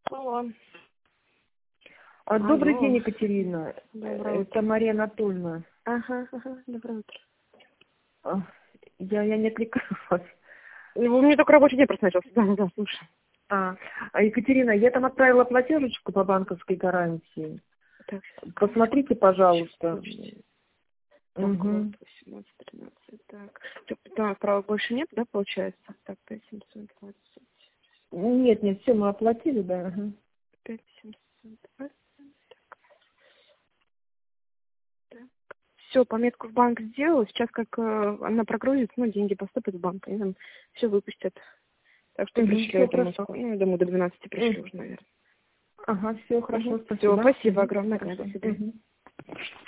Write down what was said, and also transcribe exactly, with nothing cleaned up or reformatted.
Алло. А, Добрый Алло. день, Екатерина. Доброе Это Мария Анатольевна. Ага, ага, доброе утро. А, Я, я не отвлекаю вас. Ну, у меня только рабочий день просто начался. Да, да, слушай. А, а, Екатерина, я там отправила платежечку по банковской гарантии. Так, Посмотрите, пожалуйста. Угу. восемнадцать тринадцать, так. Да, права больше нет, да, получается? Так, пять семьсот двадцать. Нет, нет, все мы оплатили, да. Ага. пять семьсот двадцать. Все, пометку в банк сделала. Сейчас как э, она прогрузит, ну, деньги поступят в банк, они нам все выпустят. Так что Угу, пришлю все это хорошо. Москву. Ну, я думаю, до двенадцати пришлю Мгм. уже, наверное. Ага, все хорошо, Угу. спасибо. Все, спасибо Угу. огромное. Хорошо. До свидания. Угу.